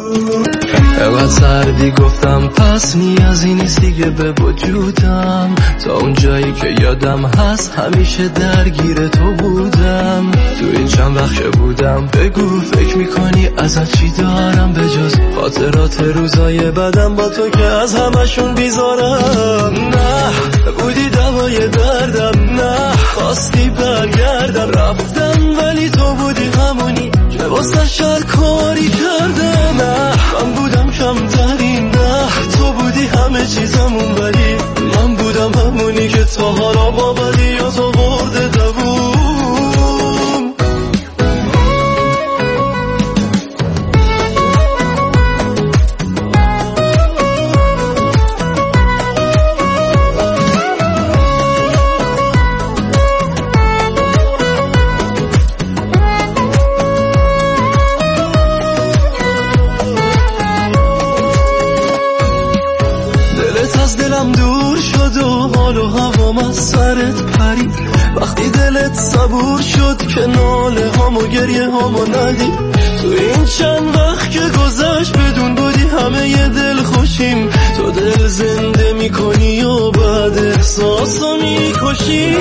اقدر سردی گفتم پس نیازی نیست دیگه به وجودم، تا اون جایی که یادم هست همیشه درگیر تو بودم. تو این چند وقت که بودم بگو فکر میکنی ازت چی دارم به جز خاطرات روزای بدم با تو که از همشون بیزارم. نه بودی دوای دردم، نه خواستی برگردم، رفتم ولی تو بودی همونی که واسه شر کاری کردم. نه من بودم کمترین، نه تو بودی همه چیزمون، ولی من بودم همونی که تا حالا با بدی و تو برده دووم. دور شد و حال و هوام از سرت پرید، وقتی دلت صبور شد که ناله هام و گریه هامو ندید. تو این چند وقت که گذشت بدون بودی همه ی دل خوشیم، تو دل زنده میکنی و بعد احساسو میکشی.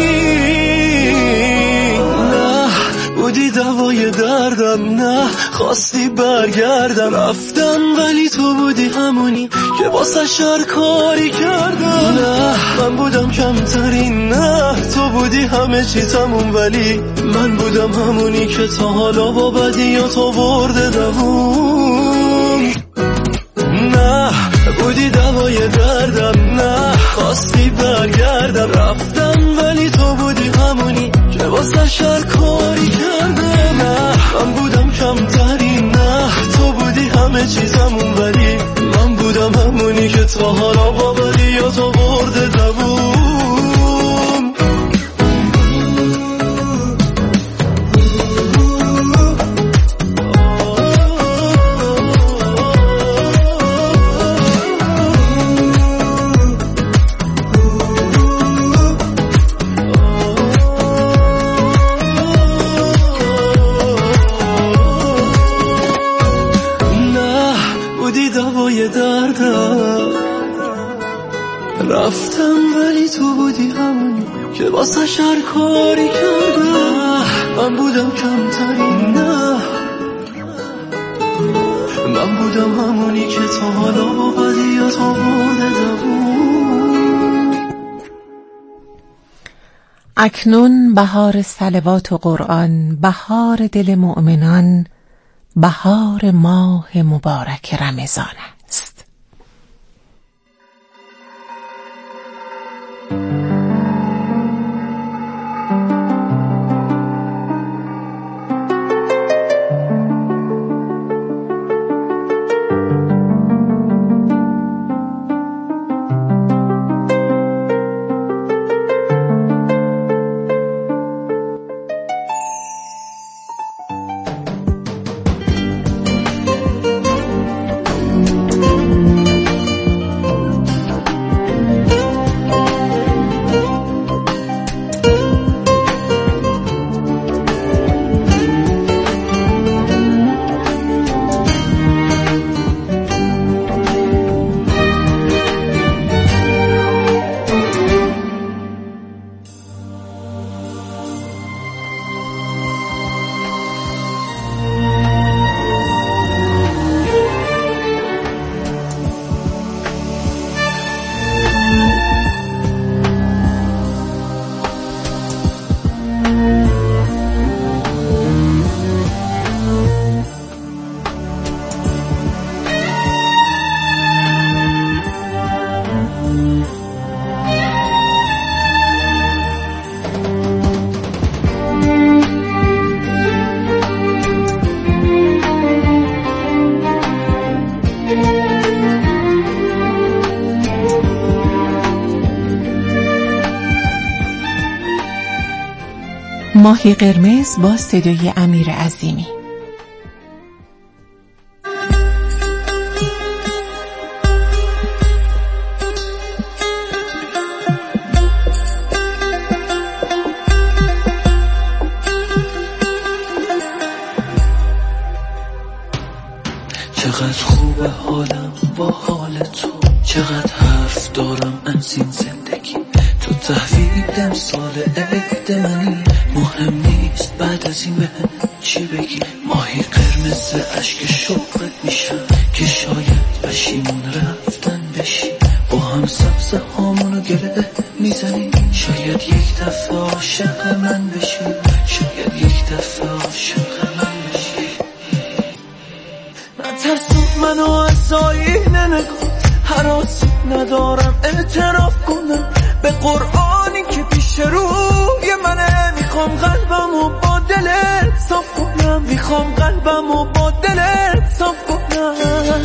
نه بودی دوای دردم، نه خواستی برگردم، رفتم ولی تو بودی همونی که واسه شر کاری کردم. نه من بودم کمترین، نه تو بودی همه چیزمون، ولی من بودم همونی که تا حالا با بدی و تو برده دووم. نه بودی دوای دردم، نه خواستی برگردم، رفتم ولی تو بودی همونی که واسه شر کاری کردم. نه من بودم کمترین، نه تو بودی همه چیزمون، ولی من بودم همونی که تا حالا با بدی و تو برده دووم. رفتم ولی تو بودی همونی که واسه شر کاری کردم. من بودم کمترین، نه من بودم همونی که تا حالا با بدی و تو برده دووم. اکنون بهار صلوات و قرآن، بهار دل مؤمنان، بهار ماه مبارک رمضان است. ماهی قرمز با صدای امیر عظیمی. چقدر خوبه حالم با حال تو، چقدر حرف دارم از این زندگی. تو تحویل امسال عید منی، مهم نیست بعد از این بهم چی بگی. ماهی قرمز اشک شوقت میشم که شاید پشیمون رفتن بشی. با هم سبز هامونو گله میزنی، شاید یک دفعه عاشق من بشی، شاید یک دفعه عاشق من بشی. نترسون منو از آینه نگاه، هراسی ندارم اعتراف کنم به قرآنی که پیش روی منه. میخوام قلبمو با دلت صاف کنم، میخوام قلبمو با دلت صاف کنم.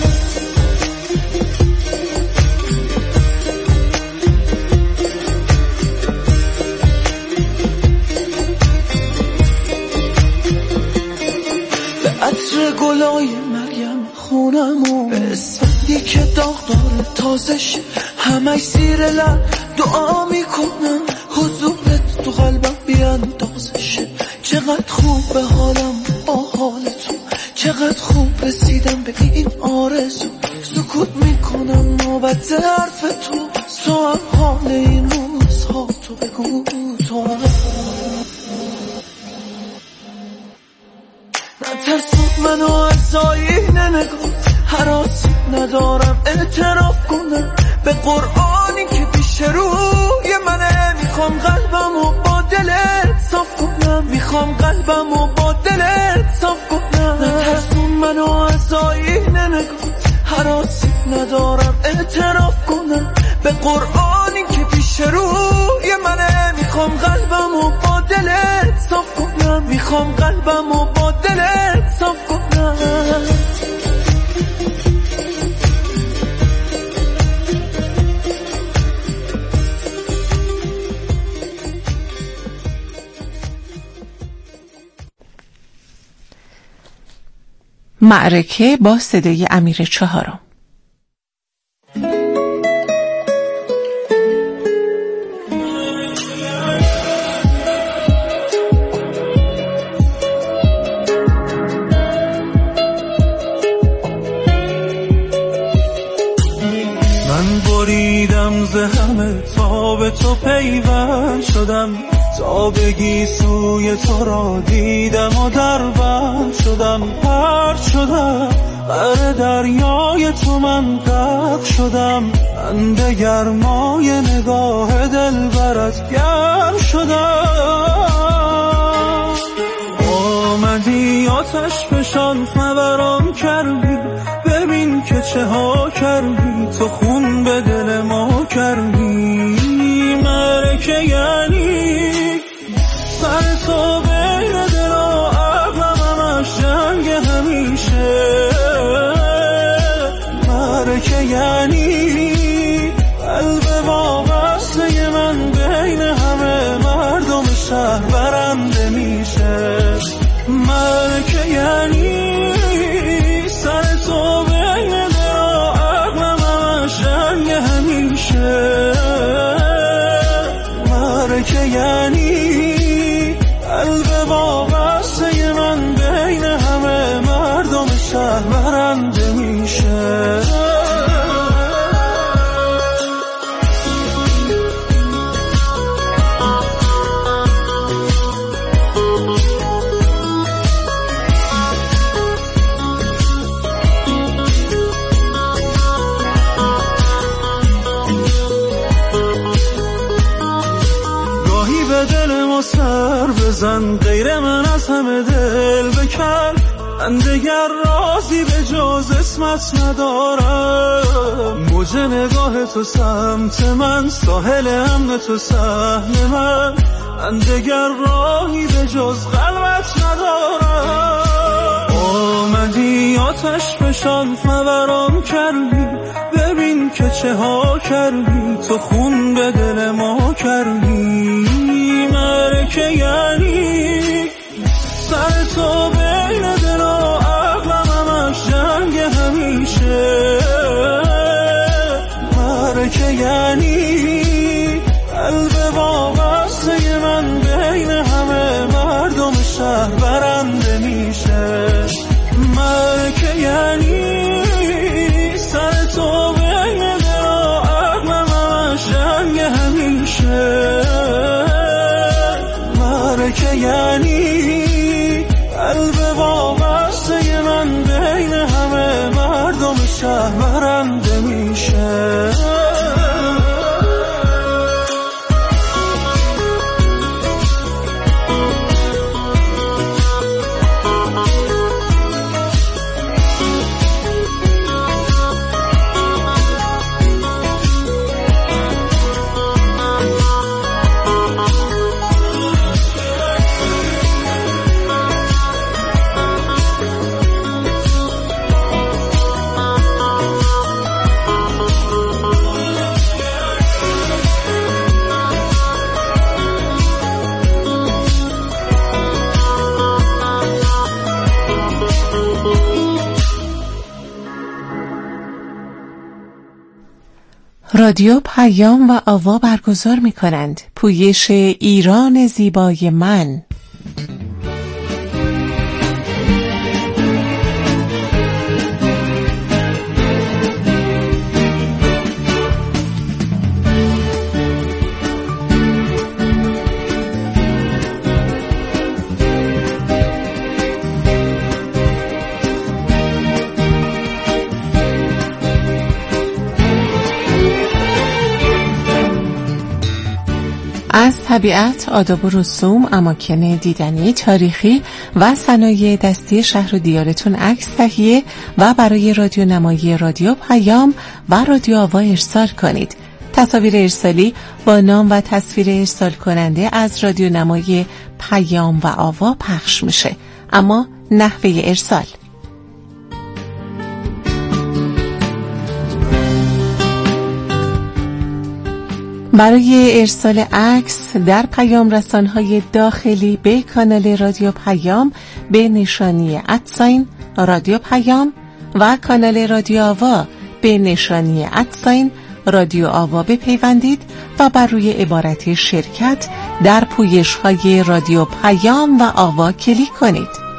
به عطر گلای مریم خونمو، به اسفندی که داغ داره تازه شه، همش زیر لب دعا میکنم حضورت تو قلبم بیاندازه شه. چقدر خوب به حالم با حال تو، چقدر خوب رسیدم به این آرزو. سکوت میکنم نوبت حرف تو هم حال این روزها تو بگو تو هم. نترسون منو از آینه نگاه، هراسی ندارم اعتراف کنم به قرآنی که پیش روی منه. میخوام قلبمو با دلت صاف کنم، میخوام قلبمو با دلت صاف کنم. نترسون منو از آینه نگاه، هراسی ندارم اعتراف کنم به قرآنی که پیش روی منه. میخوام قلبمو با دلت صاف کنم، میخوام قلبمو با دلت صاف کنم. معرکه با صدای امیر چهارم. من بریدم ز همه تا به تو پیوند شدم، تا بگی سوی تو را دیدم و دربند شدم. پرد شدم بر دریای تو من غرق شدم، من به گرمای نگاه دلبرت گرم شدم. آمدی آتش فشان فوران کردی، ببین که چه ها کردی، تو خون به دل ما کردی. مرکه یعنی سر تو بین دل و عقلم همش جنگ همیشه. مرکه یعنی قلب وابسته من بین همه مردم شهر برنده میشه. مرکه یعنی سر تو بین دل و عقلم همش جنگ همیشه. مرکه یعنی قلب وابسته من بین همه مردم شهر برنده میشه. گاهی به دل ما سر بزن، غیر من از همه دل بکن. من دگر رازی به جز اسمت ندارم. موج نگاه تو سمت من، ساحل امن تو سهل من. من دگر راهی به جز قلبت ندارم. آمدی آتش فشان فوران کردی، ببین که چه ها کردی، تو خون به دل ما کردی. مرکه یعنی سر تو بین دل و عقلم همش جنگ همیشه. مرکه یعنی قلب وابسته من بین همه مردم شهر برنده میشه. مرکه یعنی رادیو پیام و آوا برگزار می کنند پویش ایران زیبای من. از طبیعت، آداب و رسوم، اماکن دیدنی، تاریخی و صنایع دستی شهر و دیارتون عکس تهیه و برای رادیو نمایی رادیو پیام و رادیو آوا ارسال کنید. تصاویر ارسالی با نام و تصویر ارسال کننده از رادیو نمایی پیام و آوا پخش میشه، اما نحوه ارسال برای ارسال عکس در پیام رسانهای داخلی به کانال رادیو پیام به نشانی @رادیو پیام و کانال رادیو آوا به نشانی @رادیو آوا بپیوندید و بر روی عبارت شرکت در پویش‌های رادیو پیام و آوا کلیک کنید.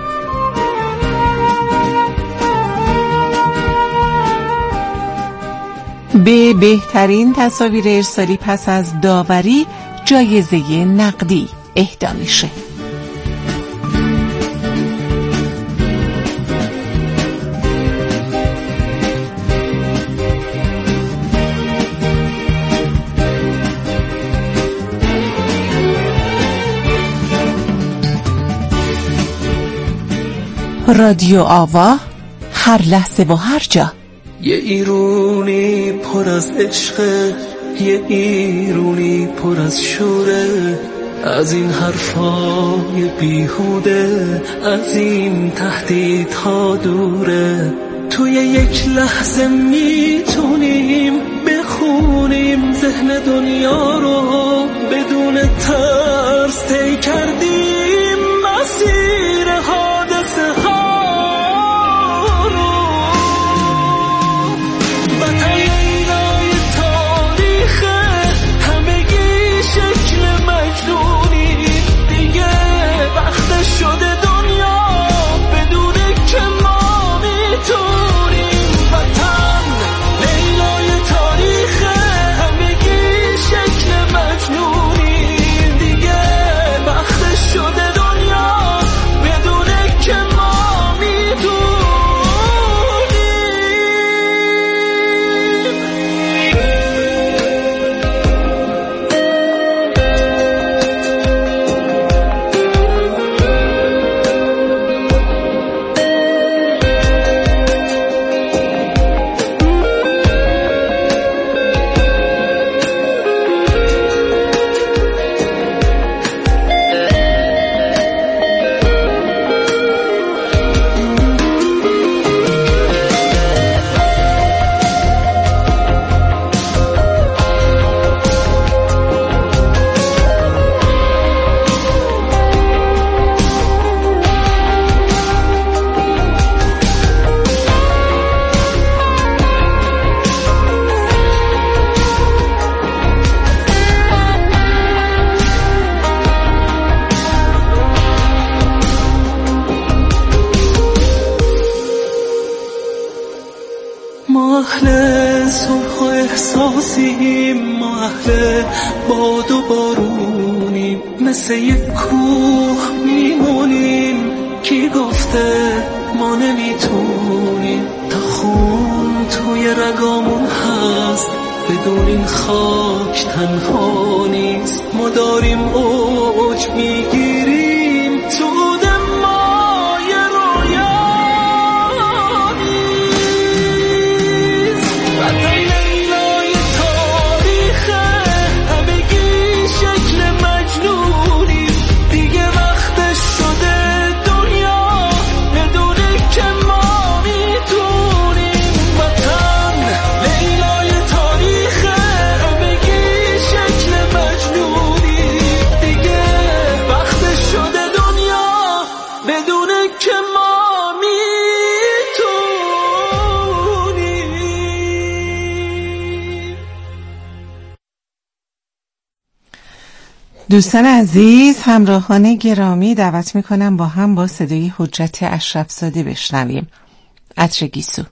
به بهترین تصاویر ارسالی پس از داوری جایزه نقدی اهدا میشه. رادیو آوا، هر لحظه و هر جا. یه ایرونی پر از عشقه، یه ایرونی پر از شوره، از این حرفای بیهوده، از این تهدیدها دوره. توی یک لحظه میتونیم بخونیم ذهن دنیا رو، بدون ترس طی کردیم مسیر حادثه ها. شده دنیا بدونه که ما میتونیم. وطن لیلای تاریخه، همگی شکل مجنونی، دیگه وقت شده دنیا بدونه که ما میتونیم. ما اهل صلح و احساسیم، ما اهل باد و بارونیم، مثل یک کوه میمونیم. کی گفته ما نمیتونیم؟ تا خون توی رگامون هست، بدون این خاک تنها نیست. ما داریم اوج میگیریم، سود ما یه رویا نیست. وطن لیلای تاریخه، همگی شکل مجنونیم، دیگه وقتش شده دنیا بدونه که ما میتونیم. وطن لیلای تاریخه، همگی شکل مجنونیم، دیگه وقتش شده دوستان عزیز، همراهان گرامی، دعوت میکنم با صدای حجت اشرفزاده بشنویم عطر گیسو.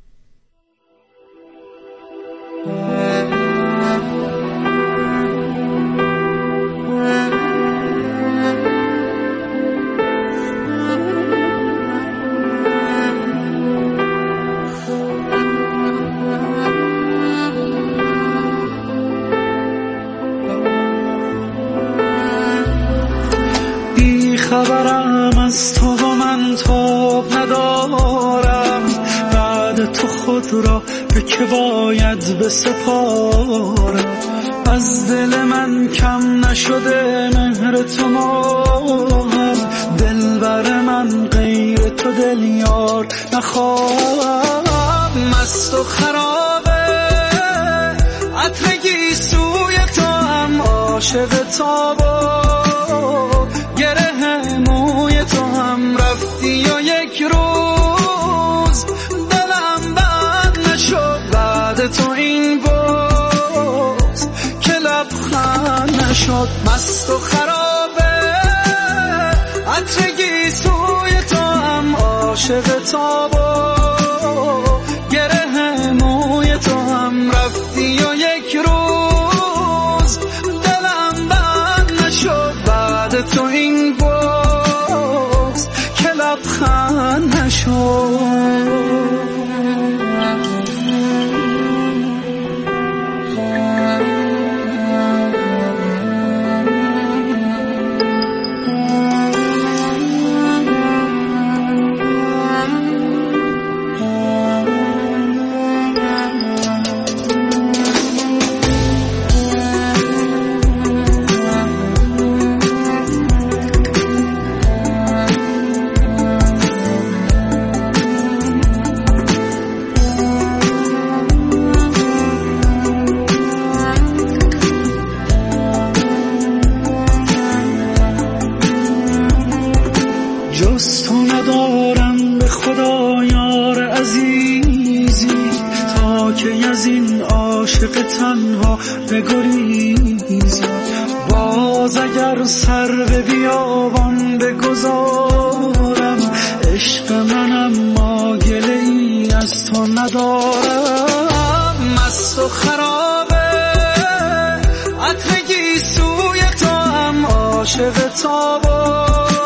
خبرم از تو و من تاب ندارم، بعد تو خود را به که باید بسپارم. از دل من کم نشده مهر تو ماهم، دلبر من غیر تو دل یار نخواهم. مست و خرابه عطر گیسوی تو هم، عاشق تابا گره موی تو هم، رفتی و یک روز دلم بند نشد بعد تو این بوز که لبخند نشد. مست و خرابه عطر گیسوی تو هم، عاشق تابا گره موی تو هم، رفتی و یک روز دلم بند نشد بعد تو این بوز که لبخند نشد. جز تو ندارم به خدا یار عزیزی، تا که از این عاشق تنها بگریزی. باز اگر سر به بیابان بگذارم، عشق منم ما گله ای از تو ندارم. مست و خرابه عطر گیسوی تو هم، عاشق تابا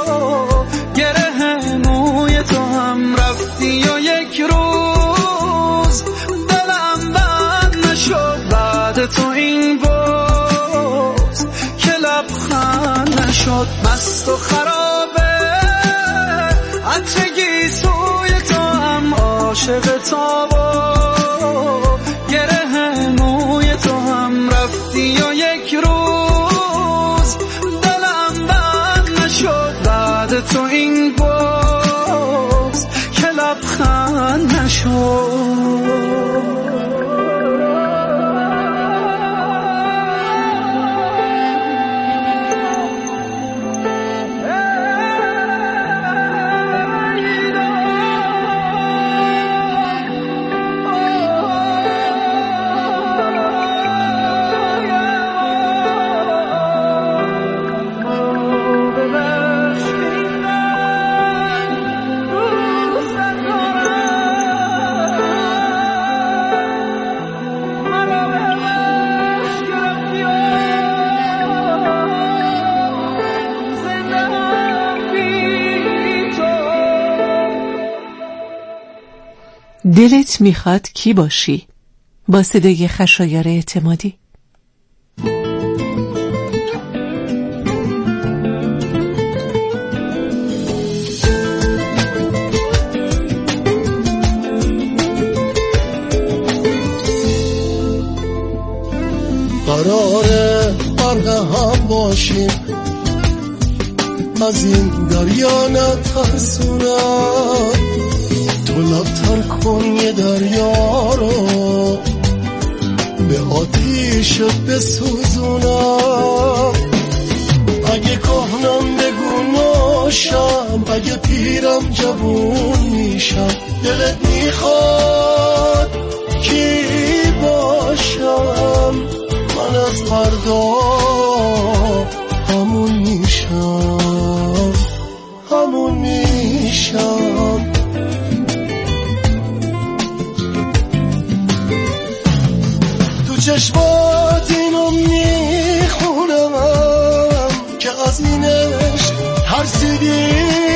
گره موی تو هم، رفتی و یک روز دلم بند نشد بعد تو این بوز که لبخند نشد. مست و خرابه عطر گیسوی تو هم، عاشق تابا گره موی تو هم، رفتی و یک روز دلم بند نشد بعد تو این بوز که لبخند نشد. دلت میخواد کی باشی؟ با صدای خشایار اعتمادی. قراره غرق هم باشیم، از این دریا نترسونم. تو لبتر کن یه دریا رو، به آتیشت بسوزونم. اگه کهنم بگو ناشم، اگه پیرم جوون میشم. دلت میخواد کی باشم؟ من از فردا چشمات اینو میخونم که از اینش ترسیدی،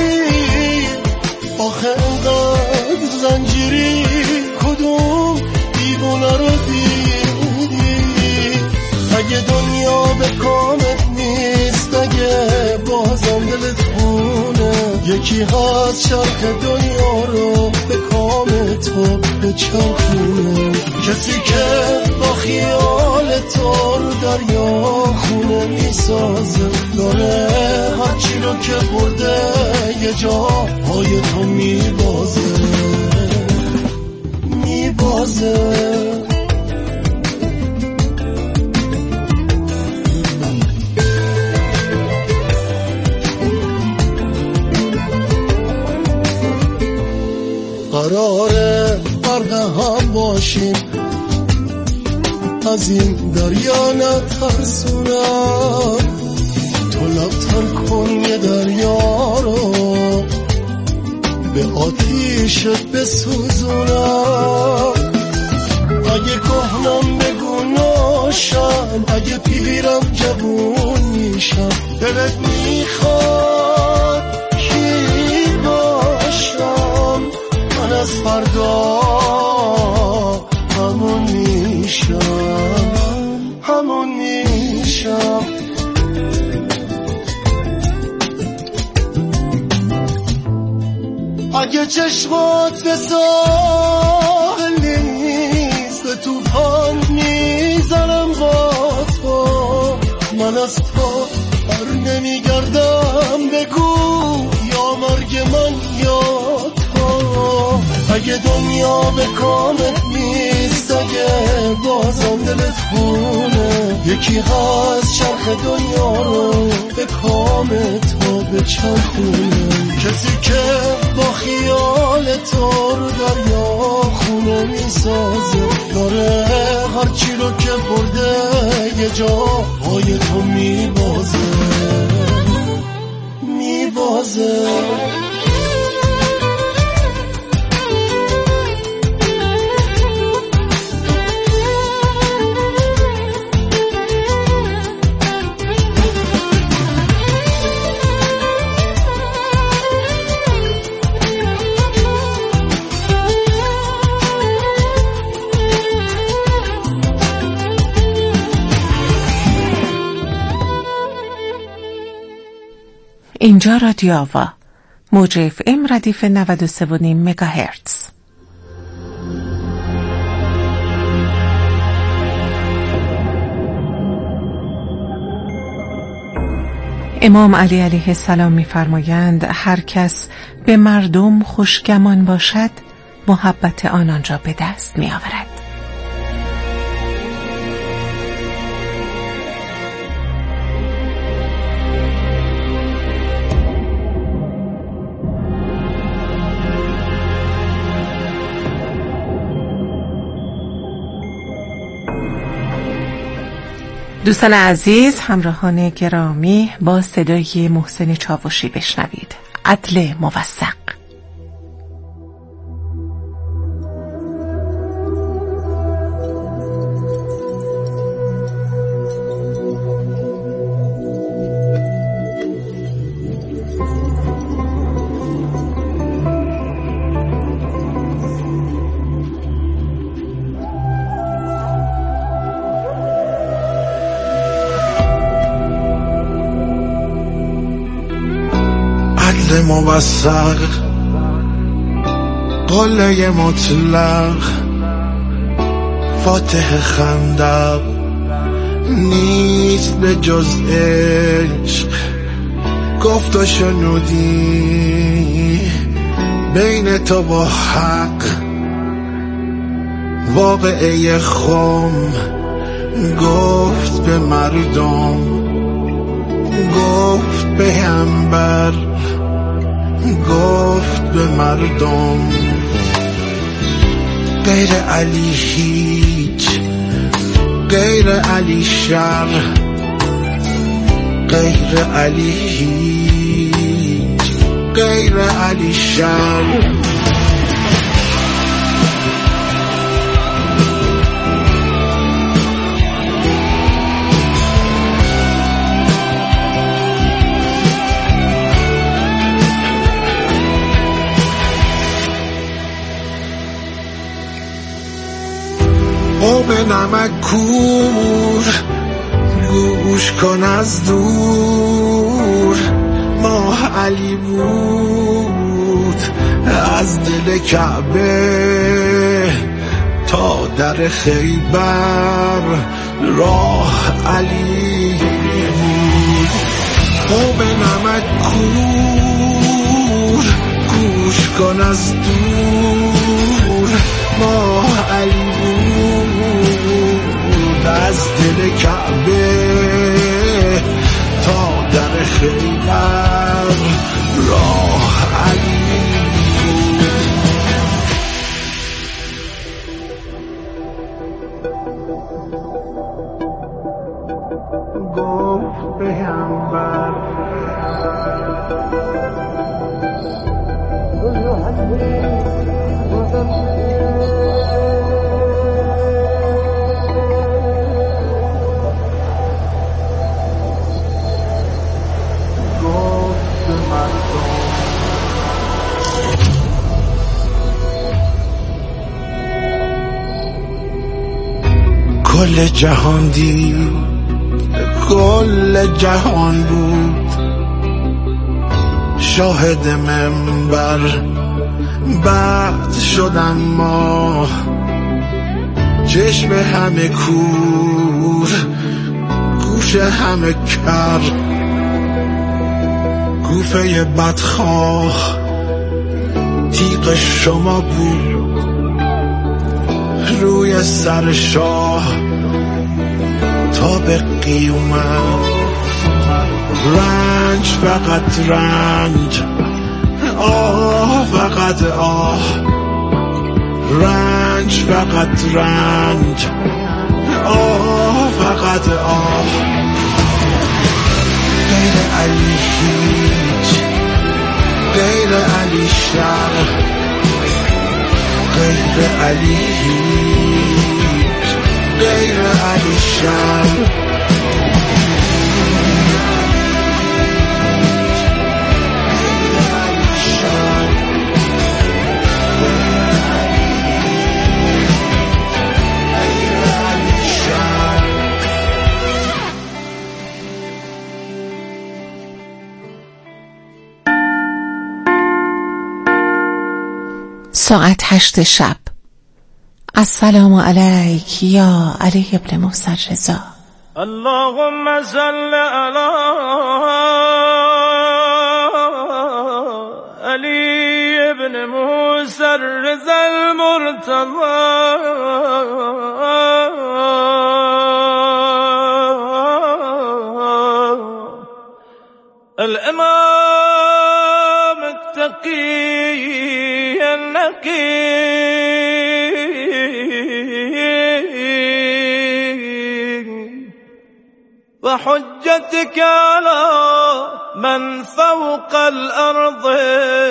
آخه انقدر زنجیری کدوم دیوونه رو دیدی؟ اگه دنیا به کامت نیست، اگه بازم دلت خونه، یکی هست چرخ دنیا رو به کام تو بچرخونه، کسی که با خیال تو رو دریا خونه میسازه، داره هرچی رو که برده یه جا پای تو میبازه. قراره غرق هم باشیم، از این دریا نترسونم، تو لبتر کن یه دریا رو به آتیشت بسوزونم. اگه کهنم بگو ناشم، اگه پیرم جوون میشم، دلت میخواد کی باشم؟ من از فردا همون میشم. اگه چشمات به ساحل نیست، به توفان میزنم با تو، من از تو بر نمیگردم، بگو یا مرگ من یا تو. اگه دنیا به کامت نیست، اگه بازم دلت خونه، یکی هست چرخ دنیا رو به کام تو بچرخونه، کسی که با خیال تو رو دریا خونه میسازه، داره هرچی رو که برده یه جا پای تو میبازه. اینجا رادیو آوا، موج FM ردیف 93.5 مگاهرتز. امام علی علیه السلام می‌فرمایند هر کس به مردم خوشگمان باشد، محبت آنان را به دست می‌آورد. دوستان عزیز، همراهان گرامی، با صدای محسن چاوشی بشنوید عدل موثق. موثق، قله مطلق، فاتح خندق، نیست به جز عشق، گفت و شنودی بین تو با حق، واقعه خم گفت به مردم، گفت به همبر، گفت به مردم، غیر علی هیچ، غیر علی شر، غیر علی هیچ، غیر علی شر. آب نمک کور گوش کن از دور ماه علی بود از دل کعبه تا در خیبر راه علی بود آب نمک کور گوش کن از دور ماه علی بود از دل کعبه تا در خیبر راه علی بود گفت پیامبر کل جهان دید کل جهان بود شاهد منبر بعد شدم ما چشم همه کور گوش همه کر کوفه بدخواه تیغ شما بود روی سر شاه تا به قیامت رنج فقط رنج آه فقط آه رنج فقط رنج آه فقط آه غیر علی هیچ غیر علی شر غیر علی هیچ غیر علی شر ساعت 8 شب. السلام علیک یا علی ابن موسی رضا. اللهم صل علی علی ابن موسی رضا المرتضی الامام التقی النقی وحجتك على من فوق الأرض